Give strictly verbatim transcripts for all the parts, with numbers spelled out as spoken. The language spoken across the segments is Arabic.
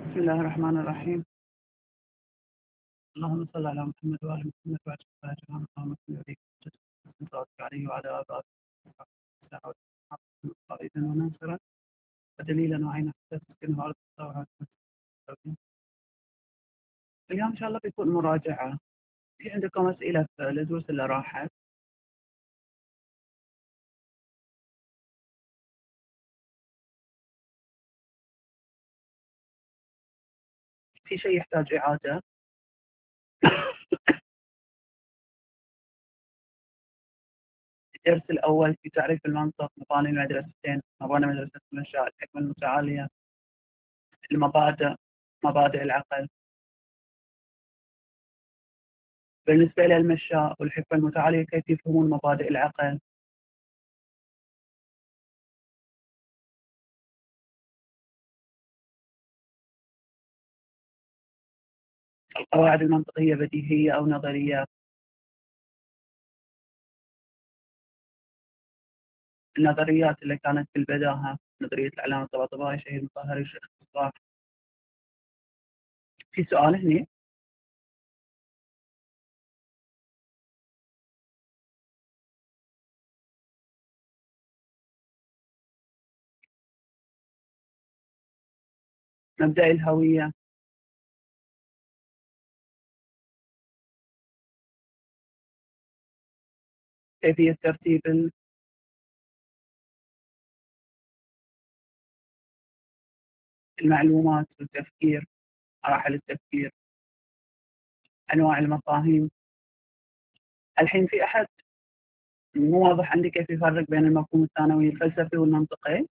بسم الله الرحمن الرحيم. اللهم صل على محمد وآل محمد وعلى آله وصحبه اللهم صل عليك وسلم عليه وعلى آله وصحبه قائدا وناصرا ودليلا وعينا حتى تسكنه أرض الطاعة. اليوم إن شاء الله بيكون مراجعة. في عندكم أسئلة في الدروس اللي راحت؟ في شيء يحتاج إعادة؟ الدرس الأول في تعريف المنطق، مباني المدرستين، مباني مدرسة المنشأ، الحكمة المتعالية، المبادئ، مبادئ العقل. بالنسبة للمشاء والحكمة المتعالية كيف يفهمون مبادئ العقل؟ القواعد المنطقية بديهية أو نظريات؟ النظريات اللي كانت في البداهة، نظرية العلامة الطباطبائي، شهيد مطهري، شيخ إصلاح. في سؤال هنا؟ مبدأ الهوية. كيفية ترتيب المعلومات والتفكير، مراحل التفكير، أنواع المفاهيم. الحين في أحد مو واضح عندي كيف يفرق بين المفهوم الثانوي الفلسفي والمنطقي؟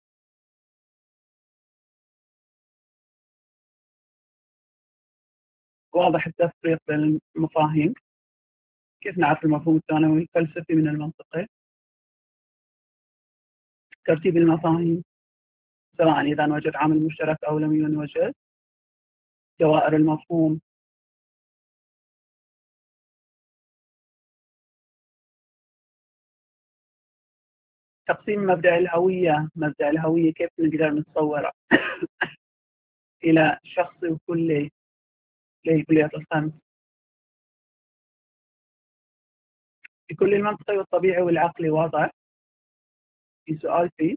واضح التفريق بين المفاهيم؟ كيف نعرف المفهوم الثانوي الفلسفي من المنطقي؟ ترتيب المفاهيم، سواء إذا وجد عامل مشترك أو لم يوجد. دوائر المفهوم. تقسيم مبدأ الهوية، مبدأ الهوية كيف نقدر نتصوره إلى شخصي وكلي للكليات الخمس؟ في كل المنطقي والطبيعي والعقلي واضح؟ في سؤال فيه؟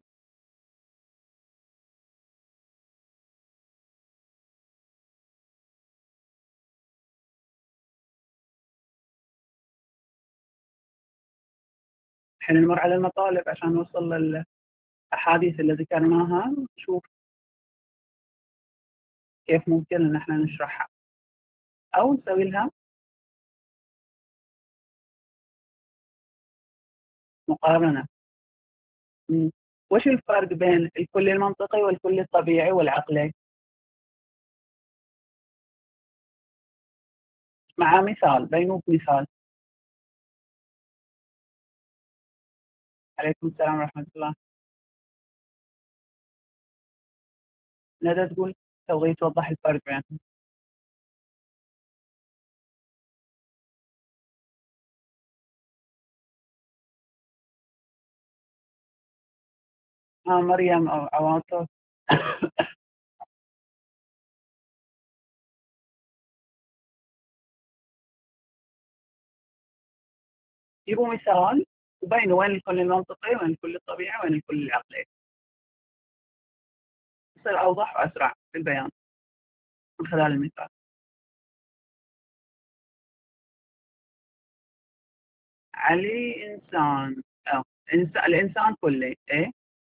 الحين نمر على المطالب عشان نوصل للأحاديث اللي ذكرناها، نشوف كيف ممكن إن احنا نشرحها أو نسوي لها مقارنة. م. وش الفرق بين الكل المنطقي والكل الطبيعي والعقلي؟ مع مثال، بينوك مثال. عليكم السلام ورحمة الله. ندى تقول تبغي توضح الفرق بينهم. آه مريم أو عواطف. جيبوا مثال وبينوا وين الكل المنطقي وين الكل الطبيعي وين الكل العقلي، يصير أوضح وأسرع في البيان من خلال المثال. علي إنسان، أو إنسان، الإنسان كلي إيه؟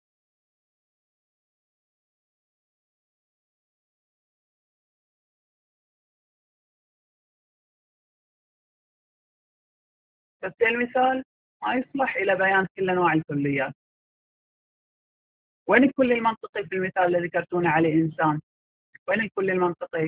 بس المثال ما يصلح إلى بيان كل أنواع الكليات. وين الكل المنطقي في المثال الذي ذكرتونه علي إنسان؟ وين الكل المنطقي؟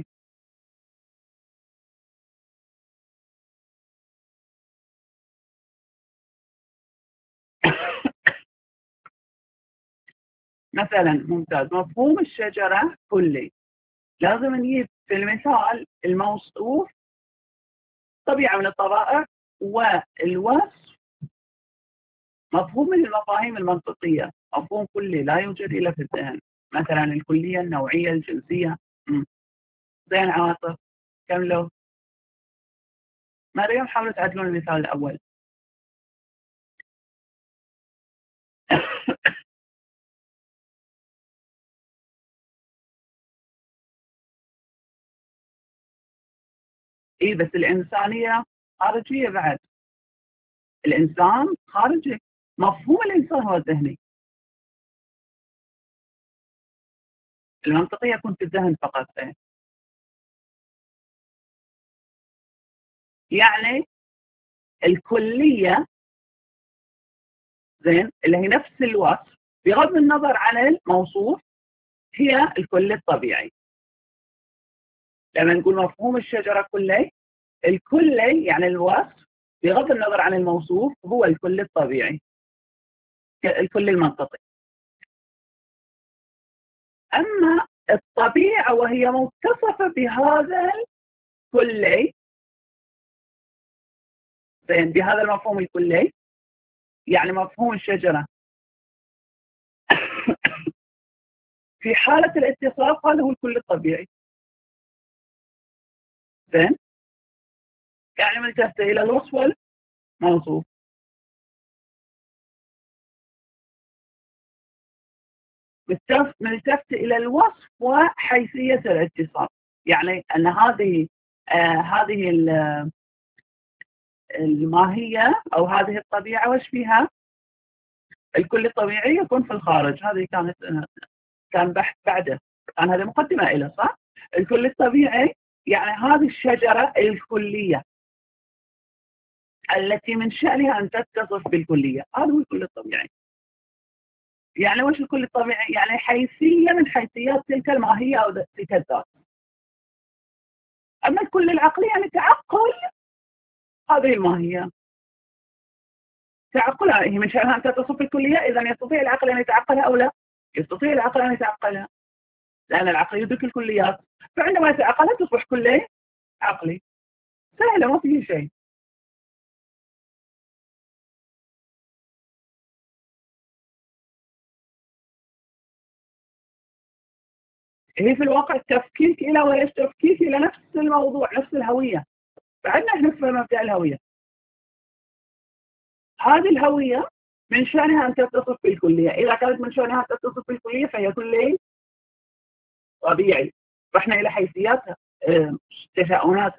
مثلا ممتاز، مفهوم الشجرة كلي، لازم نجيب في المثال الموصوف طبيعة من الطبائع والوصف مفهوم من المفاهيم المنطقية، مفهوم كلي لا يوجد إلا في الذهن، مثلا الكلية، النوعية، الجنسية. م. زين عواطف كملوا. مريم حاولوا تعدلون المثال الأول. إيه بس الإنسانية خارجية بعد. الإنسان خارجي، مفهوم الإنسان هو الذهني. المنطقي يكون في الذهن فقط. يعني الكلية زين اللي هي نفس الوصف بغض النظر عن الموصوف هي الكل الطبيعي. لما نقول مفهوم الشجرة كلي، الكلي يعني الوصف بغض النظر عن الموصوف هو الكل الطبيعي، الكل المنطقي. أما الطبيعة وهي متصفة بهذا الكلي زين بهذا المفهوم الكلي، يعني مفهوم الشجرة في حالة الاتصاف هذا هو الكل الطبيعي. زين يعني ملتفت إلى الوصف والموصوف. ملتفت إلى الوصف وحيثية الاتصاف، يعني أن هذه آه هذه الماهية أو هذه الطبيعة وش فيها؟ الكل الطبيعي يكون في الخارج. هذه كانت كان بحث بعده، كان هذه مقدمة إلى صح؟ الكل الطبيعي يعني هذه الشجرة الكلية التي من شأنها أن تتصف بالكلية، هذا هو الكل الطبيعي. يعني وش الكل الطبيعي؟ يعني حيثية من حيثيات تلك الماهية أو تلك الذات. أما الكل العقلي يعني تعقل هذه الماهية، تعقلها هي من شأنها أن تتصف بالكلية، إذا يستطيع العقل أن يتعقلها أو لا؟ يستطيع العقل أن يتعقلها لأن العقل يدرك الكليات، فعندما يتعقلها تصبح كلي عقلي. سهلة ما فيه شيء. هي في الواقع تفكيك إلى وإيش؟ تفكيك إلى نفس الموضوع، نفس الهوية. فعندنا احنا في مبدأ الهوية، هذه الهوية من شأنها أن تتصف بالكلية. إذا كانت من شأنها أن تتصف بالكلية فهي كلي طبيعي. رحنا إلى حيثياتها تشاؤناتها.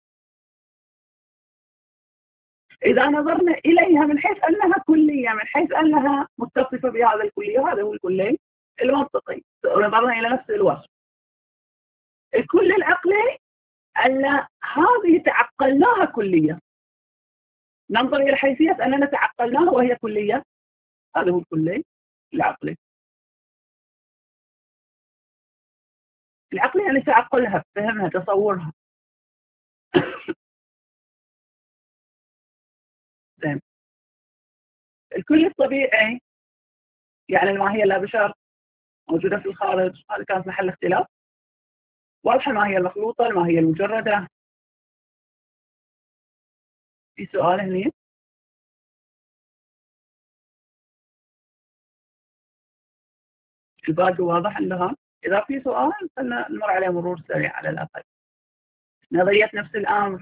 إذا نظرنا إليها من حيث أنها كلية، من حيث أنها متصفة بهذا الكلية، هذا هو الكلي المنطقي. نظرنا إلى نفس الوصف. الكل العقلي أن هذه تعقلناها كلية، ننظر إلى حيثية أننا تعقلناها وهي كلية، هذا هو الكلي العقلي. العقلي يعني تعقلها، فهمها، تصورها. زين. الكل الطبيعي يعني الماهية لا بشر موجودة في الخارج، هذا كانت محل اختلاف. واضحة الماهية المخلوطة، الماهية المجردة. في سؤال هنا؟ الباقي واضح عندها؟ إذا في سؤال خلنا نمر عليه مرور سريع على الأقل. نظرية نفس الأمر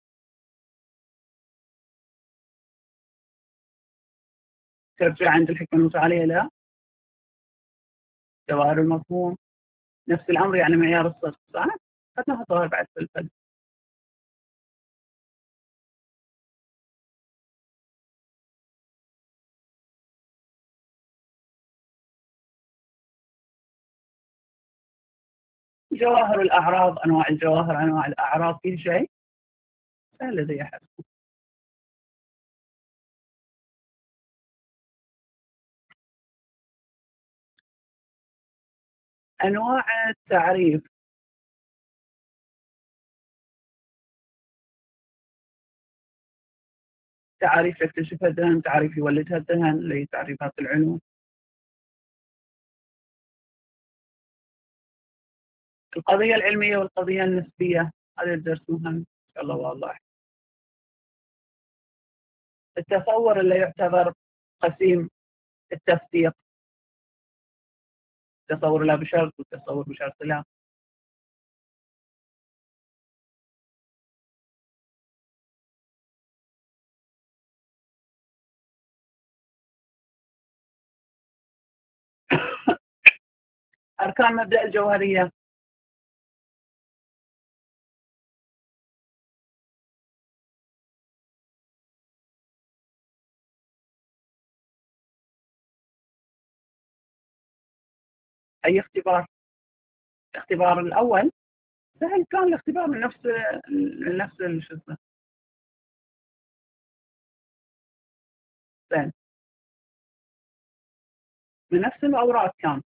ترجع عند الحكمة المتعالية لا؟ جواهر المفهوم نفس الأمر يعني معيار الصدق صح؟ خدناها ظاهر بعد في الفلسفة. جواهر الأعراض، أنواع الجواهر، أنواع الأعراض، كل شيء سهل زي أحد. أنواع التعريف، تعريف يكتشفها الذهن، تعريف يولدها الذهن، اللي هي تعريفات العلوم. القضية العلمية والقضية النسبية، هذا الدرس مهم إن شاء الله واضح. التصور اللي يعتبر قسيم التصديق، التصور لا بشرط والتصور بشرط لا. أركان مبدأ الجوهرية. أي اختبار؟ الاختبار الأول سهل، كان الاختبار من نفس من نفس شو اسمه من نفس الأوراق كان.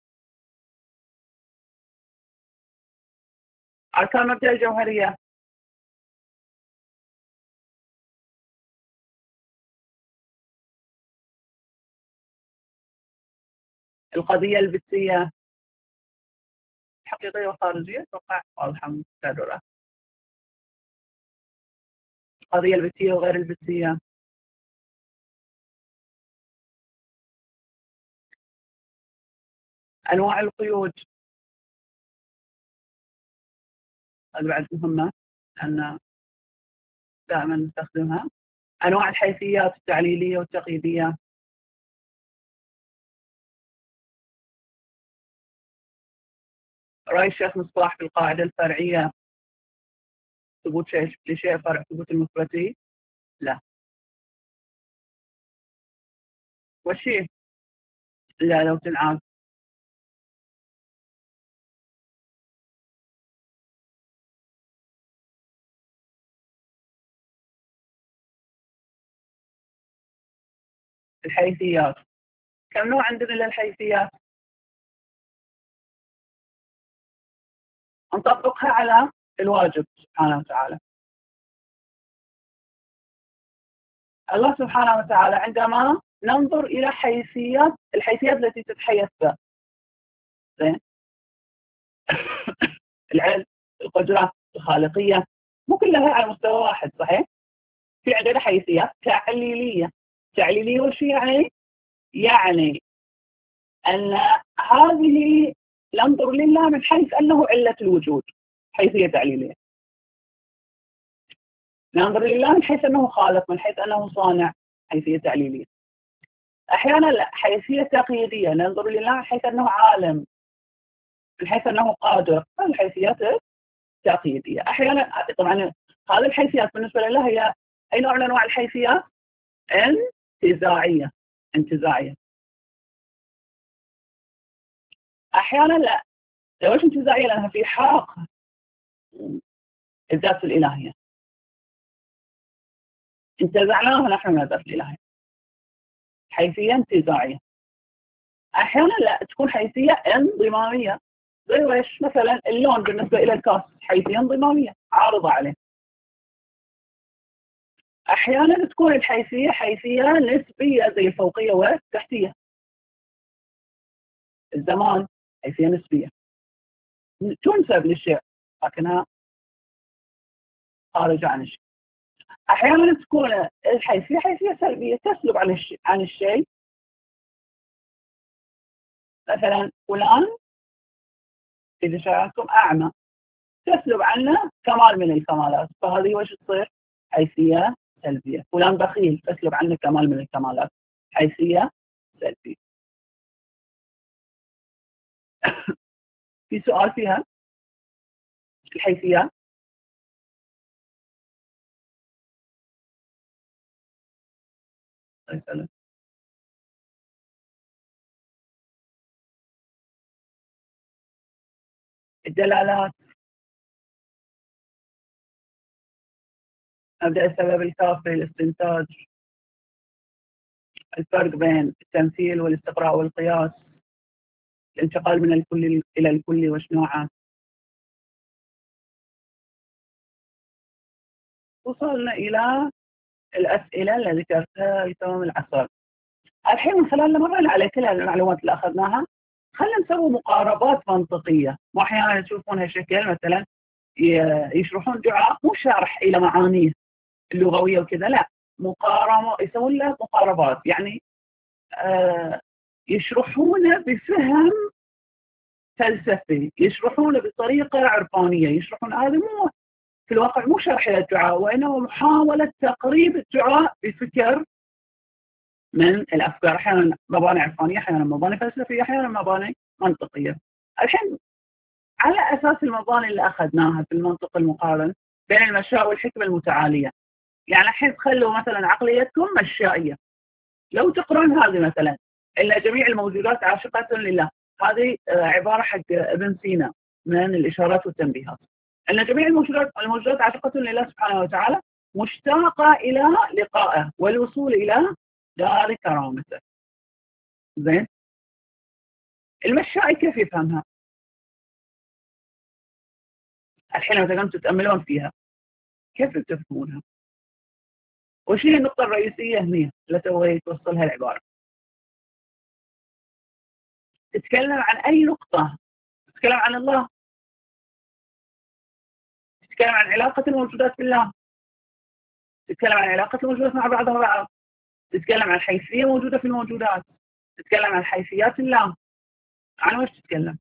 أركان مبدأ الجوهرية. القضية البتية الحقيقية والخارجية، أتوقع واضحة مكررة. القضية البتية وغير البتية. أنواع القيود، هذه بعد مهمة أن دائما نستخدمها. أنواع الحيثيات التعليلية والتقييدية. رأي الشيخ مصباح في القاعدة الفرعية، ثبوت شيء لشيء فرع ثبوت المثبتي؟ لا. وشي؟ لا، لو تنعاد. الحيثيات، كم نوع عندنا للحيثيات؟ نطبقها على الواجب سبحانه وتعالى. الله سبحانه وتعالى عندما ننظر إلى حيثيات الحيثيات التي تتحيث بها، زين العلم، القدرة، الخالقية، مو كلها على مستوى واحد، صحيح؟ في عندنا حيثيات تعليلية. تعليلية وش يعني؟ يعني أن هذه ننظر لله من حيث أنه علة الوجود، حيثية تعليلية. ننظر لله من حيث أنه خالق، من حيث أنه صانع، حيثية تعليلية. أحيانا لا، حيثية تقييدية، ننظر لله من حيث أنه عالم، من حيث أنه قادر، هذه الحيثيات التقييدية. أحيانا طبعا هذه الحيثيات بالنسبة لله هي أي نوع من أنواع الحيثيات؟ انتزاعية. انتزاعية. أحيانا لا، ليش انتزاعية؟ لأنها في حق الذات الإلهية، انتزعناها نحن من الذات الإلهية، حيثية انتزاعية. أحيانا لا، تكون حيثية انضمامية، زي ويش مثلا اللون بالنسبة إلى الكاس حيثية انضمامية عارضة عليه. أحيانا تكون الحيثية حيثية نسبية زي الفوقية والتحتية. الزمان حيثية نسبية تنسب للشيء لكنها خارجة عن الشيء. أحيانا تكون الحيثية حيثية سلبية تسلب عن الشيء عن الشيء مثلا فلان إذا شاءكم أعمى، تسلب عنه كمال من الكمالات، فهذه وش تصير؟ حيثية سلبية. فلان بخيل، تسلب عنه كمال من الكمالات، حيثية سلبية. في سؤال فيها الحيثيات؟ طيب. الدلالات، أبدأ السبب الكافي، الاستنتاج، الفرق بين التمثيل والاستقراء والقياس، الانتقال من الكل إلى الكل وش نوعه. وصلنا إلى الأسئلة اللي ذكرتها لتمام العصر. الحين من خلال مرة على كل المعلومات اللي أخذناها، خلينا نسوي مقاربات منطقية. مو أحيانا تشوفونها شكل مثلا يشرحون دعاء مو شرح إلى معانيه اللغوية وكذا، لا، مقارنة، يسوون له مقاربات، يعني آه يشرحونه بفهم فلسفي، يشرحونه بطريقة عرفانية، يشرحون هذا مو في الواقع مو شرح للدعاء، وإنما محاولة تقريب الدعاء بفكر من الأفكار، أحيانا مباني عرفانية، أحيانا مباني فلسفية، أحيانا مباني منطقية. الحين على أساس المباني اللي أخذناها في المنطق المقارن بين المشاء والحكمة المتعالية، يعني الحين تخلوا مثلا عقليتكم مشائية. لو تقرون هذه مثلا إن جميع الموجودات عاشقة لله، هذه عبارة حق ابن سينا من الإشارات والتنبيهات، أن جميع الموجودات الموجودات عاشقة لله سبحانه وتعالى، مشتاقة إلى لقائه والوصول إلى دار كرامته. زين، المشائي كيف يفهمها؟ الحين لو تقوم تتأملون فيها كيف تفهمونها؟ وش هي النقطة الرئيسية هنا اللي تبغي توصلها العبارة؟ تتكلم عن أي نقطة؟ تتكلم عن الله، تتكلم عن علاقة الموجودات بالله، تتكلم عن علاقة الموجودات مع بعضها بعض، تتكلم عن حيثية موجودة في الموجودات، تتكلم عن حيثيات الله. عن وش تتكلم؟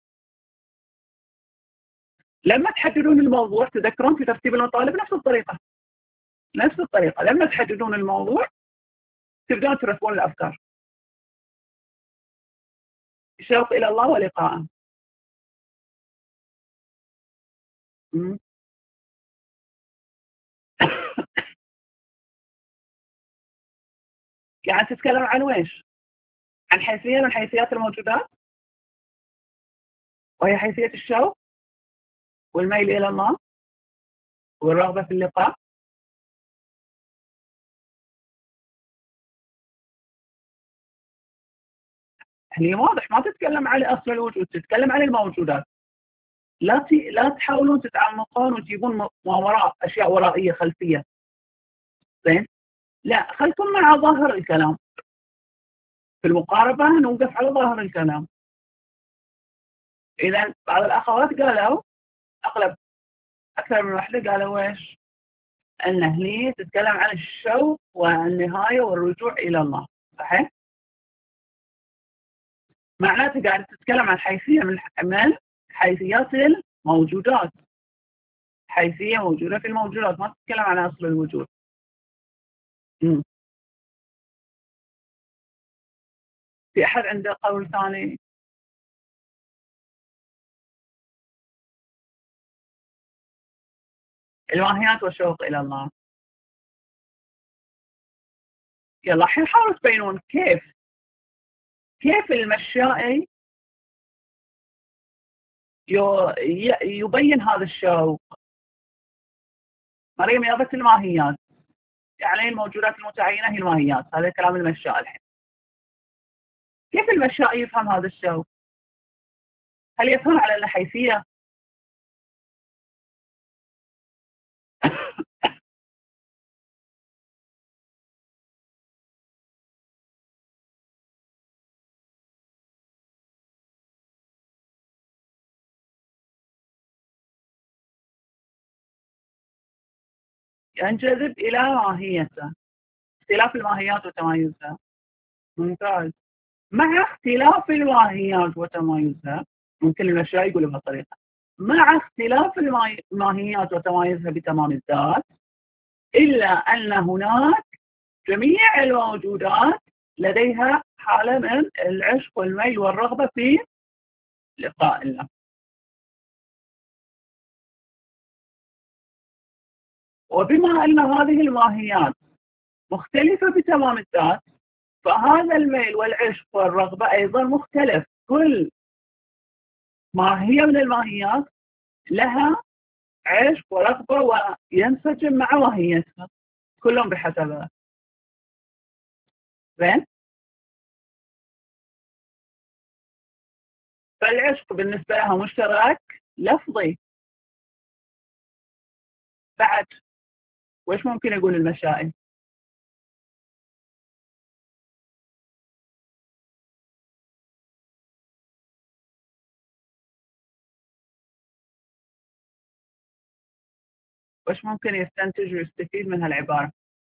لما تحددون الموضوع تذكرون في ترتيب المطالب نفس الطريقة، نفس الطريقة لما تحددون الموضوع تبدون ترتبون الأفكار. الشوق إلى الله ولقاءه. يعني تتكلم عن ويش؟ عن حيثية من حيثيات الموجودات، وهي حيثية الشوق والميل إلى الله والرغبة في اللقاء. هي واضح ما تتكلم عن أصل الوجود، تتكلم عن الموجودات. لا ت... لا تحاولون تتعمقون وتجيبون ما وراء أشياء ورائية خلفية. زين، لا، خلكم مع ظاهر الكلام. في المقاربة نوقف على ظاهر الكلام. إذا بعض الأخوات قالوا، أغلب أكثر من واحدة قالوا إيش؟ أن هني تتكلم عن الشوق والنهاية والرجوع إلى الله. صحيح؟ معناته قاعد تتكلم عن حيثية من من حيثيات الموجودات، حيثية موجودة في الموجودات، ما تتكلم عن أصل الوجود. م. في أحد عنده قول ثاني؟ الماهيات والشوق إلى الله. يلا الحين حاولوا تبينون كيف كيف المشائي يبين هذا الشوق. مريم يابت الماهيات، يعني الموجودات المتعينة هي الماهيات، هذا كلام المشاء. الحين كيف المشاء يفهم هذا الشوق؟ هل يفهم على الحيثية؟ ينجذب إلى ماهيته، اختلاف الماهيات وتمايزها. ممتاز. مع اختلاف الماهيات وتمايزها، ممكن المشاء يقول بهالطريقة، مع اختلاف الماهيات وتمايزها بتمام الذات، إلا أن هناك جميع الموجودات لديها حالة من العشق والميل والرغبة في لقاء الله. وبما أن هذه الماهيات مختلفة بتمام الذات، فهذا الميل والعشق والرغبة أيضا مختلف. كل ماهية من الماهيات لها عشق ورغبة وينسجم مع ماهيتها، كلهم بحسبها. زين، فالعشق بالنسبة لها مشترك لفظي. بعد وش ممكن يقول المشائي؟ وش ممكن يستنتج ويستفيد من هالعبارة؟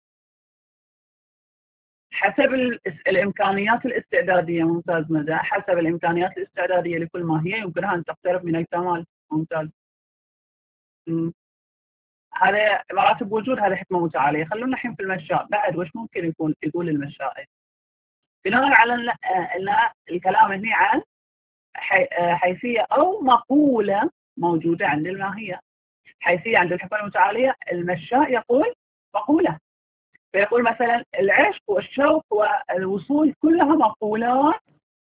حسب الإمكانيات الاستعدادية. ممتاز مدى. حسب الإمكانيات الاستعدادية لكل ماهية يمكنها أن تقترب من الكمال. ممتاز. م. هذا مراتب وجود، هذه حكمة متعالية. خلونا الحين في المشاء. بعد وش ممكن يكون يقول المشائي بناء على أن الكلام هنا عن حيثية أو مقولة موجودة عند الماهية. حيثية عند الحكمة المتعالية، المشاء يقول مقولة، فيقول مثلا العشق والشوق والوصول كلها مقولات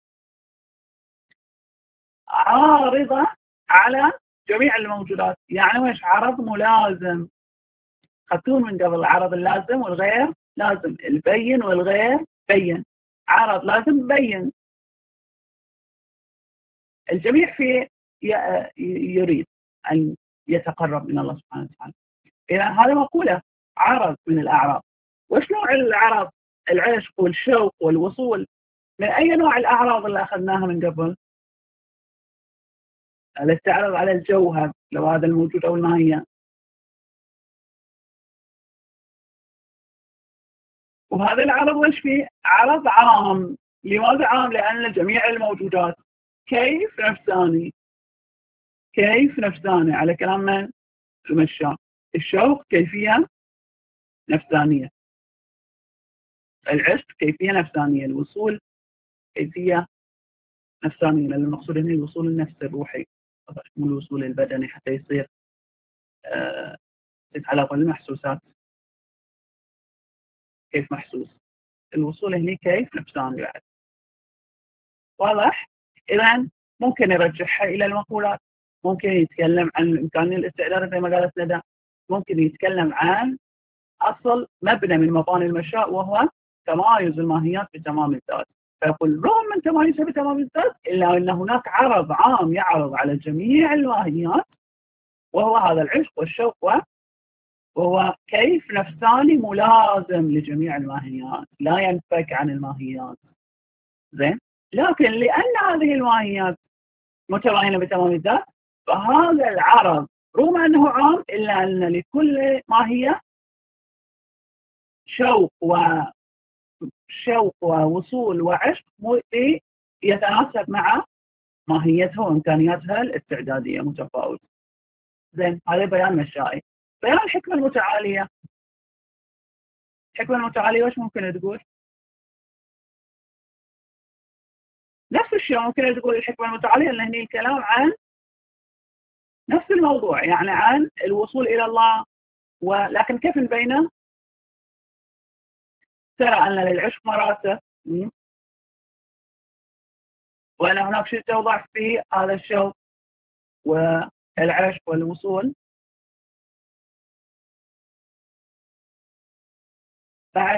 عارضة على جميع الموجودات. يعني وش عرض ملازم؟ خدتون من قبل العرض اللازم والغير لازم، البين والغير بين، عرض لازم بين. الجميع في يريد أن يتقرب من الله سبحانه وتعالى. إذا هذا مقولة عرض من الأعراض. وش نوع العرض؟ العشق والشوق والوصول. من أي نوع الأعراض اللي أخذناها من قبل؟ الاستعراض على الجوهر لو هذا الموجود أو الماهية. وهذا العرض وش فيه؟ عرض عام. لماذا عام؟ لأن جميع الموجودات كيف نفساني، كيف نفساني على كلام من؟ المشاء. الشوق كيفية نفسانية، العشق كيفية نفسانية، الوصول كيفية نفسانية، لأن المقصود هنا الوصول النفسي الروحي، مو الوصول البدني حتى يصير آه على المحسوسات. كيف محسوس؟ الوصول هنا كيف نفساني بعد. واضح؟ إذا ممكن يرجعها إلى المقولات، ممكن يتكلم عن إمكانية الاستعداد زي ما قالت ندى، ممكن يتكلم عن أصل مبنى من مباني المشاء وهو تمايز الماهيات بتمام الذات. فيقول رغم من تمايزها بتمام الذات إلا أن هناك عرض عام يعرض على جميع الماهيات، وهو هذا العشق والشوق، وهو كيف نفساني ملازم لجميع الماهيات، لا ينفك عن الماهيات. زين، لكن لأن هذه الماهيات متباينة بتمام الذات، فهذا العرض رغم أنه عام إلا أن لكل ماهية شوق وشوق ووصول وعشق يتناسب مع ماهيتها وإمكانياتها الاستعدادية متفاوتة. زين، هذا بيان مشائي. بيان الحكمة المتعالية. الحكمة المتعالية وش ممكن تقول؟ نفس الشيء ممكن تقول الحكمة المتعالية، لأن هي الكلام عن نفس الموضوع، يعني عن الوصول إلى الله، ولكن كيف نبينه؟ ترى أن للعشق مراتب، وأن هناك شيء توضع فيه هذا الشوق والعشق والوصول. بعد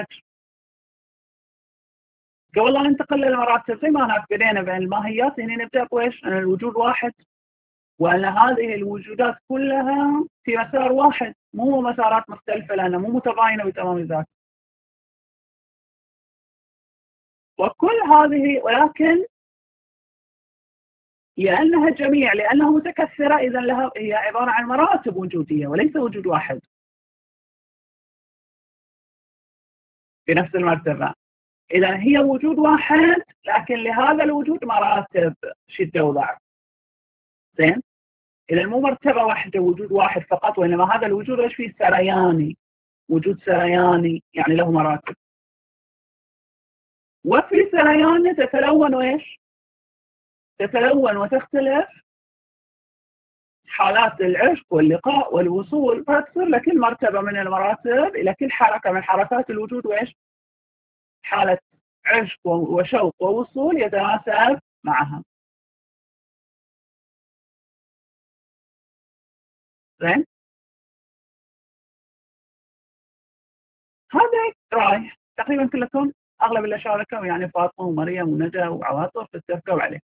قبل لا ننتقل للمراتب، زي ما هناك بدينا بين الماهيات، هنا نبدأ بويش أن الوجود واحد، وأن هذه الوجودات كلها في مسار واحد، مو مسارات مختلفة، لأنها مو متباينة بتمام الذات. وكل هذه، ولكن لأنها جميع، لأنها متكثرة، إذن لها هي عبارة عن مراتب وجودية وليس وجود واحد في نفس المرتبة. إذن هي وجود واحد، لكن لهذا الوجود مراتب شدة وضعف. زين، إذا مو مرتبة واحدة وجود واحد فقط، وإنما هذا الوجود إيش فيه؟ سرياني، وجود سرياني يعني له مراتب. وفي سريان تتلون وإيش؟ تتلون وتختلف حالات العشق واللقاء والوصول، فتصير لكل مرتبة من المراتب إلى كل حركة من حركات الوجود وإيش؟ حالة عشق وشوق ووصول يتناسب معها. زين، هذا رايح تقريبا كلكم أغلب اللي شاركوا، يعني فاطمة ومريم ونجا وعواطف تتفقوا عليه.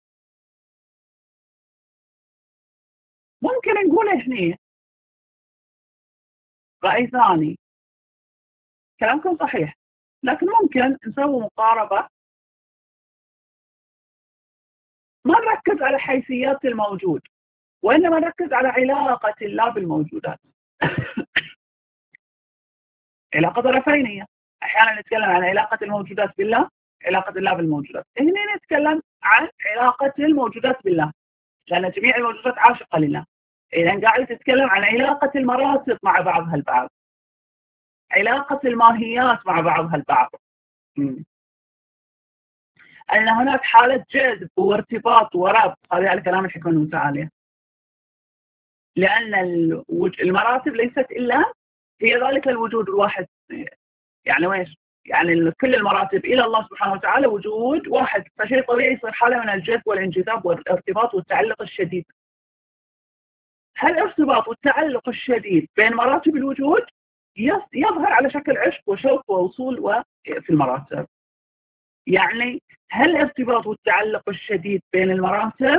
ممكن نقول هنا رأي ثاني، كلامكم صحيح، لكن ممكن نسوي مقاربة، ما نركز على حيثيات الموجود، وإنما نركز على علاقة الله بالموجودات. علاقة طرفينية. أحيانا نتكلم عن علاقة الموجودات بالله، علاقة الله بالموجودات. هنا نتكلم عن علاقة الموجودات بالله، لأن جميع الموجودات عاشقة لله. إذا قاعد تتكلم عن علاقة المراتب مع بعضها البعض، علاقة الماهيات مع بعضها البعض. أن هناك حالة جذب وارتباط وربط، هذا على كلام الحكمة المتعالية، لأن المراتب ليست إلا هي ذلك الوجود الواحد. يعني ويش؟ يعني كل المراتب إلى الله سبحانه وتعالى وجود واحد، فشيء طبيعي يصير حالة من الجذب والانجذاب والارتباط والتعلق الشديد. هالارتباط والتعلق الشديد بين مراتب الوجود يظهر على شكل عشق وشوق ووصول في المراتب. يعني هالارتباط والتعلق الشديد بين المراتب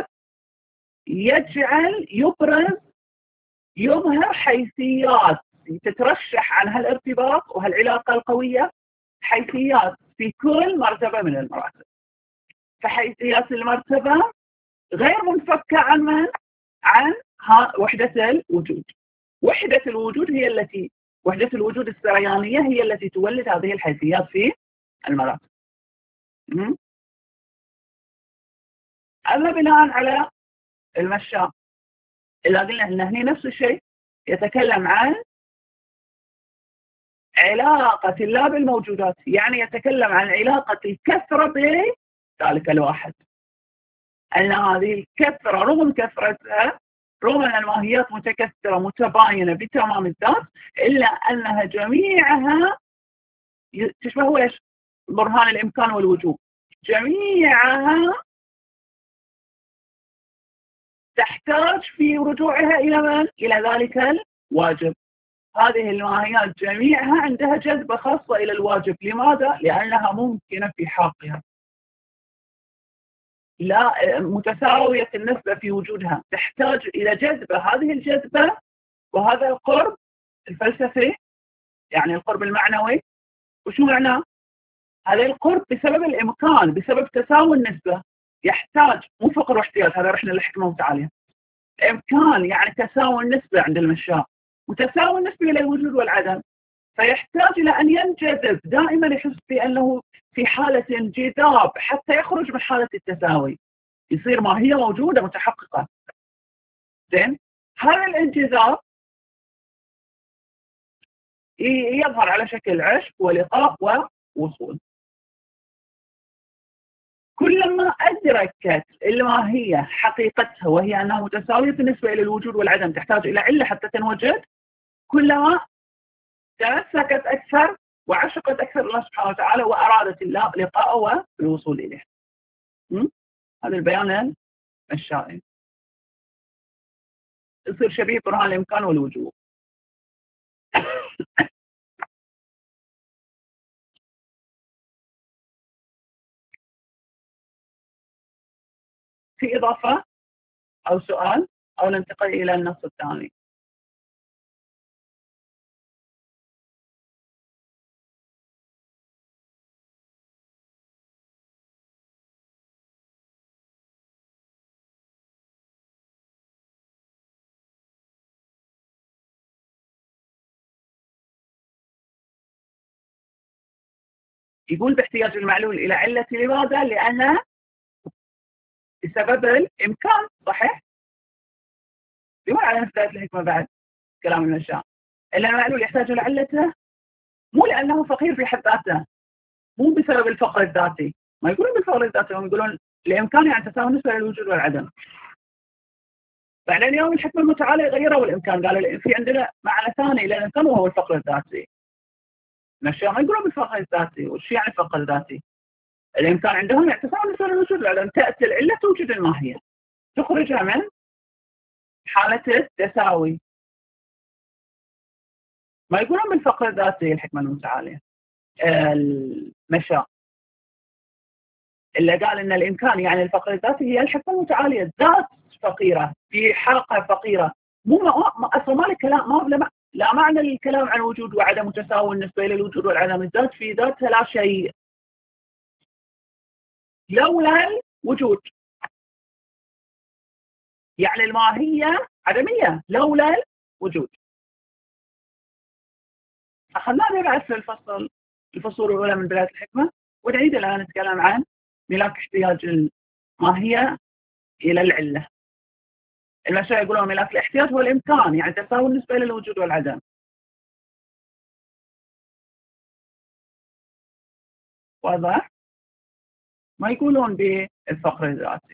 يجعل يبرز يظهر حيثيات تترشح عن هالارتباط وهالعلاقة القوية، حيثيات في كل مرتبة من المراتب. فحيثيات المرتبة غير منفكة عن من؟ عن وحدة الوجود. وحدة الوجود هي التي وحدة الوجود السريانية هي التي تولد هذه الحيثيات في المراتب. أما بناء على المشاء إلا قلنا أن هنا نفس الشيء يتكلم عن علاقة الله بالموجودات، يعني يتكلم عن علاقة الكثرة بذلك الواحد، أن هذه الكثرة رغم كثرتها، رغم أن الماهيات متكثرة متباينة بتمام الذات، إلا أنها جميعها تشبه ايش؟ برهان الإمكان والوجوب، جميعها تحتاج في رجوعها إلى من؟ إلى ذلك الواجب. هذه الماهيات جميعها عندها جذبة خاصة إلى الواجب. لماذا؟ لأنها ممكنة في حقها، لا متساوية النسبة في وجودها، تحتاج إلى جذبة. هذه الجذبة وهذا القرب الفلسفي، يعني القرب المعنوي، وشو معناه؟ هذا القرب بسبب الإمكان، بسبب تساوي النسبة، يحتاج مو فقر واحتياج، هذا رحنا للحكمة المتعالية. إمكان يعني تساوي النسبة عند المشاء، وتساوي النسبة إلى الوجود والعدم، فيحتاج إلى أن ينجذب دائما، يحس بأنه في حالة انجذاب حتى يخرج من حالة التساوي، يصير ما هي موجودة متحققة. زين، هذا الانجذاب يظهر على شكل عشق ولقاء ووصول. كلما أدركت الماهية حقيقتها وهي أنها متساوية بالنسبة إلى الوجود والعدم، تحتاج إلى علة حتى تنوجد، كلما تمسكت أكثر وعشقت أكثر الله سبحانه وتعالى وأرادت الله لقاءه والوصول إليه. هذا البيان الشائع يصير شبيه برهان الإمكان والوجود. في إضافة أو سؤال أو ننتقل إلى النص الثاني؟ يقول باحتياج المعلول إلى علة، لماذا؟ لأن بسبب الإمكان. صحيح؟ يقول على نفس الحكمة بعد كلام المشاء، إلا المعلول يحتاج إلى علته مو لأنه فقير في حد ذاته، مو بسبب الفقر الذاتي. ما يقولون بالفقر الذاتي، هم يقولون الإمكان يعني تساوي بالنسبة للوجود والعدم. بعدين يوم الحكمة المتعالية غيروا الإمكان، قالوا في عندنا معنى ثاني للإمكان وهو الفقر الذاتي. المشاء ما يقولون بالفقر الذاتي. وش يعني الفقر الذاتي؟ الإمكان عندهم يعني تساوي بالنسبة للوجود والعدم، تأتي العلة توجد الماهية، تخرجها من حالة التساوي. ما يقولون بالفقر الذاتي الحكمة المتعالية. المشاء اللي قال ان الامكان يعني الفقر الذاتي هي الحكمة المتعالية، الذات فقيرة في حلقة فقيرة، مو ما اصلا ما الكلام ما لا, لا معنى للكلام عن وجود وعدم متساوي بالنسبة الى الوجود والعدم. الذات في ذاتها لا شيء لولا الوجود، يعني الماهية عدمية لولا الوجود. أخذنا بعد في الفصل الفصول الأولى من بداية الحكمة، ونعيد الآن نتكلم عن ملاك احتياج الماهية إلى العلة. المشايخ يقولون ملاك الاحتياج هو الإمكان، يعني تساوي بالنسبة إلى الوجود والعدم. واضح؟ ما يقولون بالفقر الذاتي.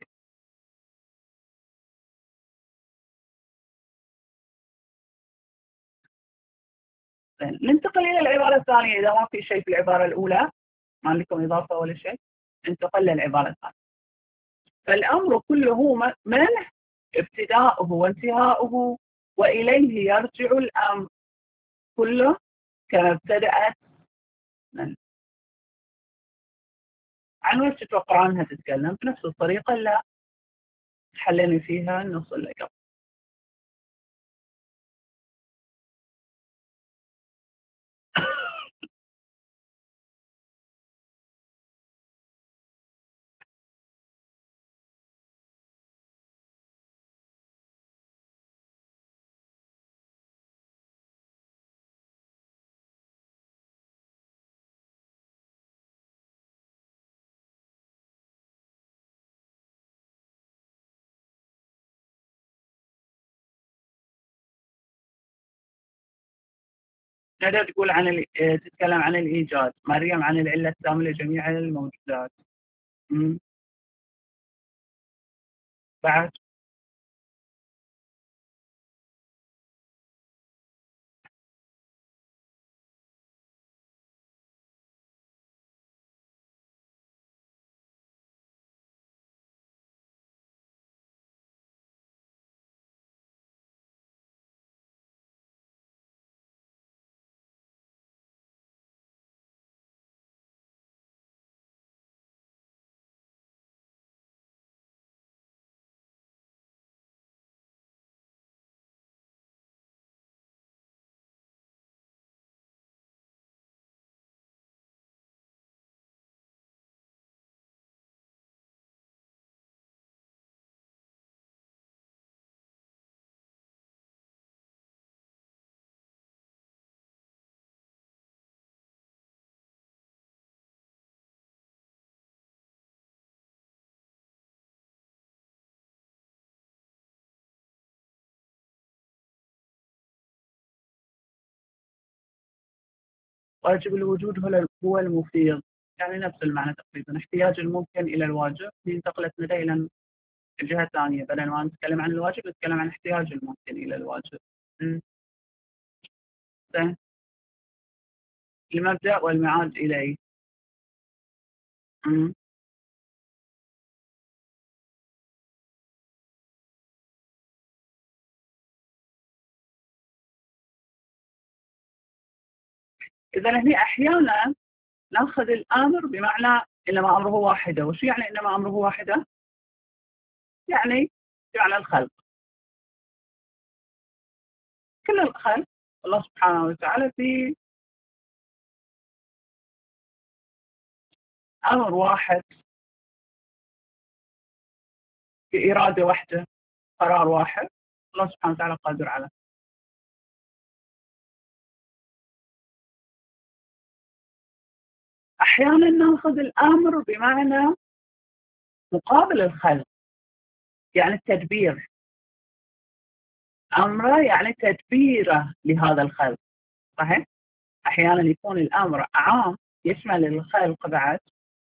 ننتقل إلى العبارة الثانية. إذا ما في شيء في العبارة الأولى، ما عندكم إضافة ولا شيء، انتقل للعبارة الثانية. فالأمر كله منه ابتداؤه وانتهاؤه وإليه يرجع الأمر كله كما ابتدأت من. عن وش تتوقعون أنها تتكلم؟ بنفس الطريقة اللي حلينا فيها النص اللي قبل. ندى تقول عن ال... تتكلم عن الإيجاد، مريم عن العلة التامة لجميع الموجودات. م- بعد واجب الوجود هو هو المفيض، يعني نفس المعنى تقريبا. احتياج الممكن إلى الواجب. هي انتقلت ندى إلى الجهة الثانية، بدل ما نتكلم عن الواجب نتكلم عن احتياج الممكن إلى الواجب. م- زين. المبدأ والمعاد إليه. م- إذا هنا أحيانا نأخذ الأمر بمعنى إنما أمره واحدة. وشو يعني إنما أمره واحدة؟ يعني يعني الخلق، كل الخلق الله سبحانه وتعالى في أمر واحد، في إرادة واحدة، قرار واحد، الله سبحانه وتعالى قادر على. أحيانا نأخذ الأمر بمعنى مقابل الخلق، يعني التدبير. أمره يعني تدبيره لهذا الخلق. صحيح؟ أحيانا يكون الأمر عام يشمل الخلق بعد.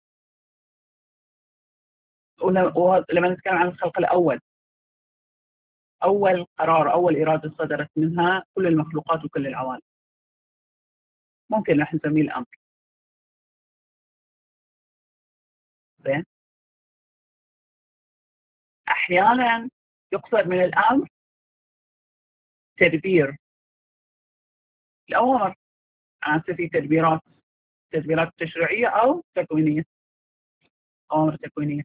ولما نتكلم عن الخلق الأول، أول قرار، أول إرادة صدرت منها كل المخلوقات وكل العوالم، ممكن نحن نسميه الأمر. زين. أحيانا يقصد من الأمر تدبير الأوامر. أنا في تدبيرات، تدبيرات تشريعية أو تكوينية، أوامر تكوينية.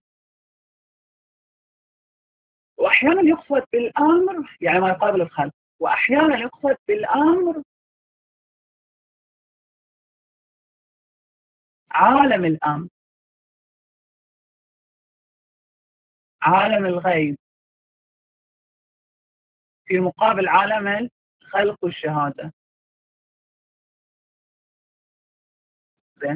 وأحيانا يقصد بالأمر يعني ما يقابل الخلق، وأحيانا يقصد بالأمر عالم الأمر، عالم الغيب في مقابل عالم الخلق والشهادة. زين.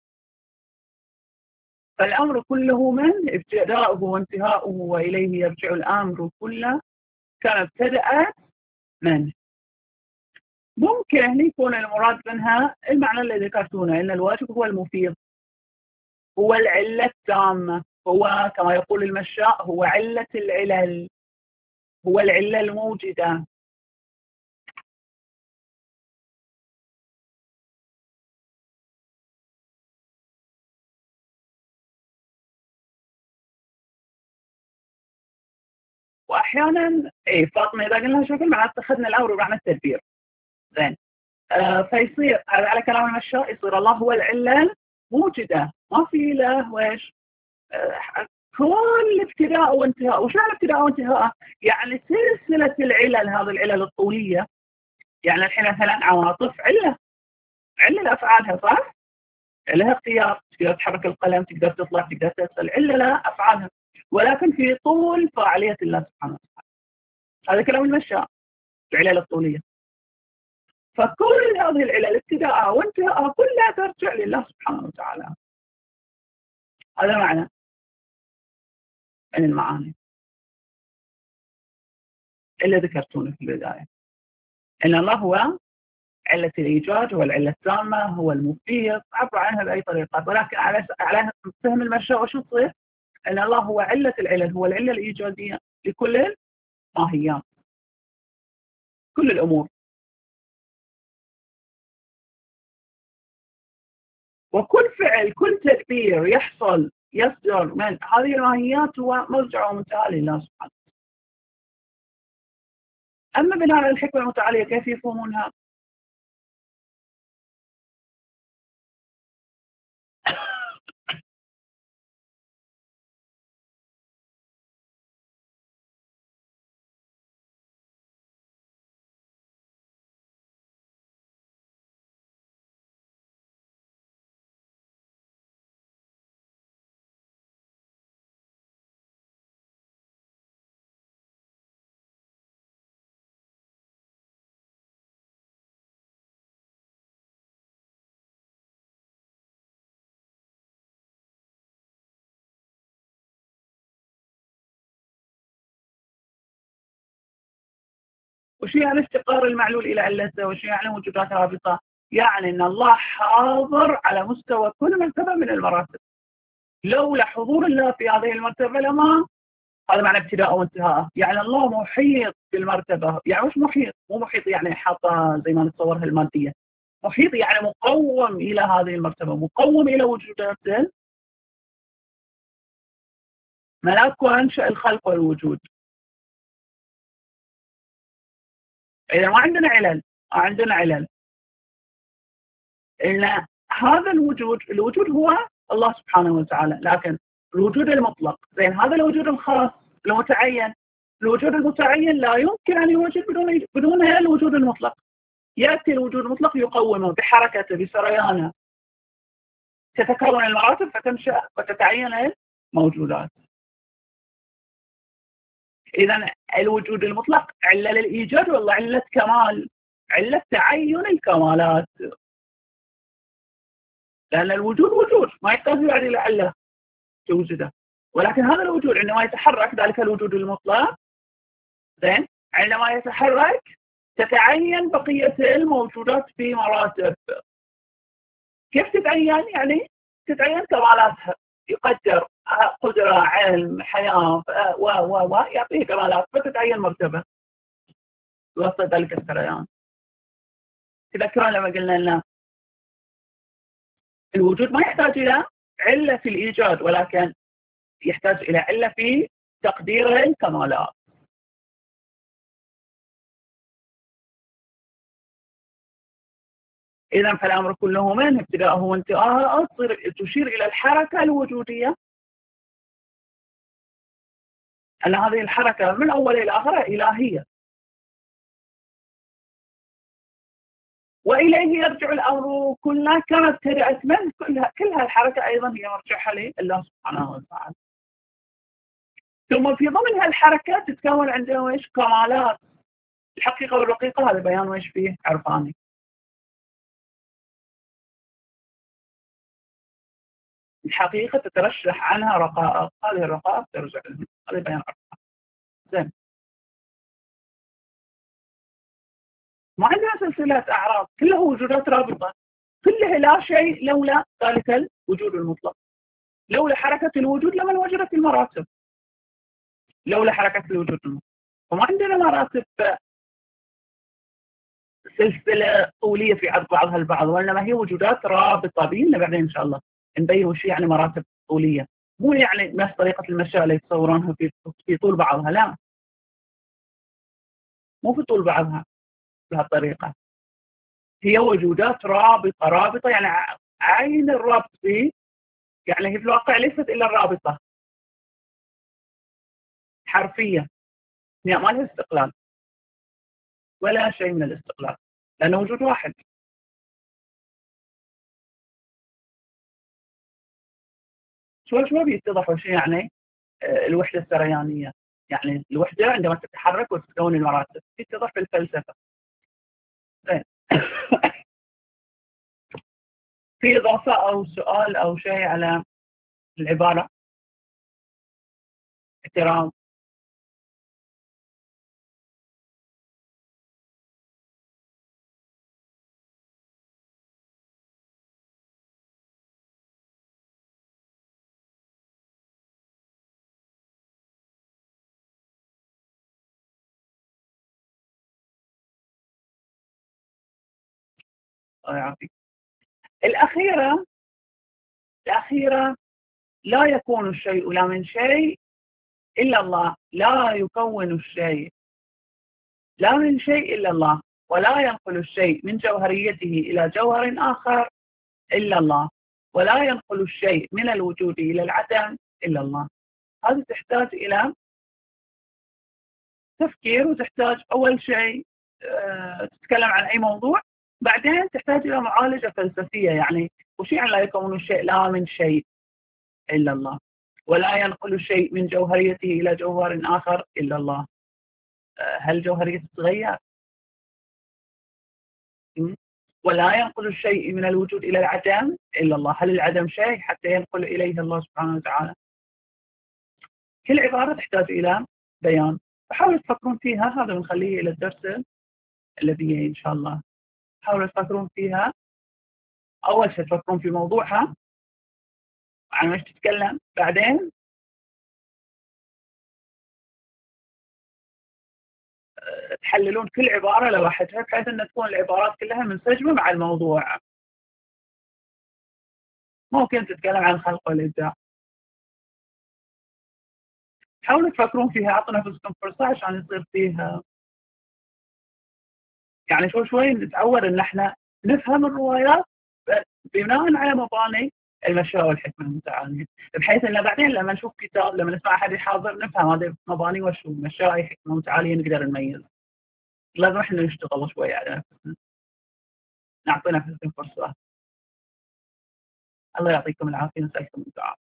فالأمر كله من ابتداؤه وانتهاؤه وإليه يرجع الأمر كله كان ابتدأت من. ممكن هنا يكون المراد منها المعنى الذي ذكرتونه، أن الواجب هو المفيض هو العلة التامة، هو كما يقول المشاء هو علة العلل، هو العلة الموجدة. واحيانا اي فاطمه اذا قلنا شكل معناته اخذنا الامر بمعنى التدبير. زين. آه فيصير على كلام المشاء يصير الله هو العله الموجده، ما في له ويش آه كل ابتداء وانتهاء. وش معنى ابتداء وانتهاء؟ يعني سلسله العلل، هذه العلل الطوليه. يعني الحين مثلا عواطف عله، عله لافعالها صح؟ لها اختيار، تقدر تحرك القلم، تقدر تطلع، تقدر تسال، عله لها افعالها، ولكن في طول فاعليه الله سبحانه وتعالى. هذا كلام المشاء، العلل الطوليه. فكل هذه العلل ابتداءها وانتهاءها كلها ترجع لله سبحانه وتعالى. هذا معنى من المعاني اللي ذكرتونه في البداية، إن الله هو علة الإيجاد، هو العلة التامة، هو المفيد، عبر عنها بأي طريقة. ولكن على على فهم المشاء وشو تصير؟ إن الله هو علة العلل، هو العلة الإيجادية لكل الماهيات، كل الأمور. وكل فعل، كل تدبير يحصل يصدر من هذه الماهيات هو مرجع ومنتهى لله سبحانه. أما بناء على الحكمة المتعالية كيف يفهمونها؟ وش يعني افتقار المعلول إلى علته؟ وش يعني وجودات رابطة؟ يعني أن الله حاضر على مستوى كل مرتبة من المراتب. لولا حضور الله في هذه المرتبة لما، هذا معنى ابتداء وانتهاء. يعني الله محيط بالمرتبة. يعني مش محيط، مو محيط يعني حاطة زي ما نتصورها المادية. محيط يعني مقوم إلى هذه المرتبة، مقوم إلى وجودات ملاك وأنشأ الخلق والوجود. إذا ما عندنا علل، ما عندنا علل إن هذا الوجود، الوجود هو الله سبحانه وتعالى، لكن الوجود المطلق، زين هذا الوجود الخاص المتعين، الوجود المتعين لا يمكن أن يوجد بدون بدون الوجود المطلق. يأتي الوجود المطلق يقومه بحركته بسريانه، تتكون المراتب فتنشأ وتتعين الموجودات. إذا الوجود المطلق علة للإيجاد والله علة كمال، علة تعين الكمالات. لأن الوجود وجود ما يحتاج بعد إلى علة توجده، ولكن هذا الوجود عندما يتحرك، ذلك الوجود المطلق، زين عندما يتحرك تتعين بقية الموجودات في مراتب. كيف تتعين؟ يعني تتعين كمالاتها، يقدر قدرة، علم، حياة و و و يعطيه كمالات فتتعين مرتبة وسط ذلك السريان. تذكرون لما قلنا لنا الوجود ما يحتاج إلى علة في الإيجاد، ولكن يحتاج إلى علة في تقدير الكمالات. إذا فالأمر كله من ابتداءه وانتهاءه تشير إلى الحركة الوجودية، أن هذه الحركة من أول إلى آخر إلهية، وإليه يرجع الأمر كله كما ابتدأت من كلها كل هالحركة أيضا هي مرجعها لله سبحانه وتعالى. ثم في ضمن هالحركة تتكون عندنا إيش؟ كمالات. الحقيقة والرقيقة هذا بيان وإيش فيه؟ عرفاني. الحقيقة تترشح عنها رقائق، هذه الرقائق ترجع لها، هذا بيان عرفاني. زين. ما عندنا سلسلة أعراض، كلها وجودات رابطة، كلها لا شيء لولا ذلك الوجود المطلق. لولا حركة الوجود لما انوجدت المراتب، لولا حركة الوجود لما. وما عندنا مراتب سلسلة طولية في عرض بعضها البعض، وإنما هي وجودات رابطة. بينا بعدين إن شاء الله نبين وش يعني مراتب طولية، مو يعني نفس طريقة المشاة اللي يتصورونها في في طول بعضها، لا، مو في طول بعضها بهالطريقة. هي وجودات رابطة، رابطة يعني عين الرابط فيه، يعني هي في الواقع ليست إلا الرابطة حرفيا، يعني ما لها استقلال ولا شيء من الاستقلال، لأنه وجود واحد. شوي شوي بيتضح وش يعني الوحدة السريانية، يعني الوحدة عندما تتحرك وتتكون المراتب، يتضح في الفلسفة. زين. في إضافة أو سؤال أو شيء على العبارة؟ احترام. الله يعافيك. الأخيرة، الأخيرة لا يكون الشيء لا من شيء إلا الله، لا يكون الشيء لا من شيء إلا الله، ولا ينقل الشيء من جوهريته إلى جوهر آخر إلا الله، ولا ينقل الشيء من الوجود إلى العدم إلا الله. هذه تحتاج إلى تفكير، وتحتاج أول شيء أه تتكلم عن أي موضوع، بعدين تحتاج إلى معالجة فلسفية، يعني وش يعني لا يكون الشيء لا من شيء إلا الله، ولا ينقل الشيء من جوهريته إلى جوهر آخر إلا الله. أه هل جوهريته تتغير؟ ولا ينقل الشيء من الوجود إلى العدم إلا الله، هل العدم شيء حتى ينقل إليه الله سبحانه وتعالى؟ كل عبارة تحتاج إلى بيان، فحاولوا تفكرون فيها. هذا بنخليه إلى الدرس الذي إن شاء الله. حاولوا تفكرون فيها، أول شيء تفكرون في موضوعها عن وش تتكلم، بعدين تحللون كل عبارة لوحدها بحيث أن تكون العبارات كلها منسجمة مع الموضوع. ممكن تتكلم عن الخلق والإبداع. حاولوا تفكرون فيها، أعطوا نفسكم فرصة عشان يصير فيها يعني شوي شوي نتعود ان احنا نفهم الروايات بناء على مباني المشاء والحكمه المتعاليه، بحيث ان بعدين لما نشوف كتاب، لما نسمع احد يحاضر، نفهم هذه مباني وشو مشاء حكمه متعاليه، نقدر نميز. لازم احنا نشتغل شوي على نفسنا، نعطي نفسنا فرصه. الله يعطيكم العافيه، نسالكم الدعاء.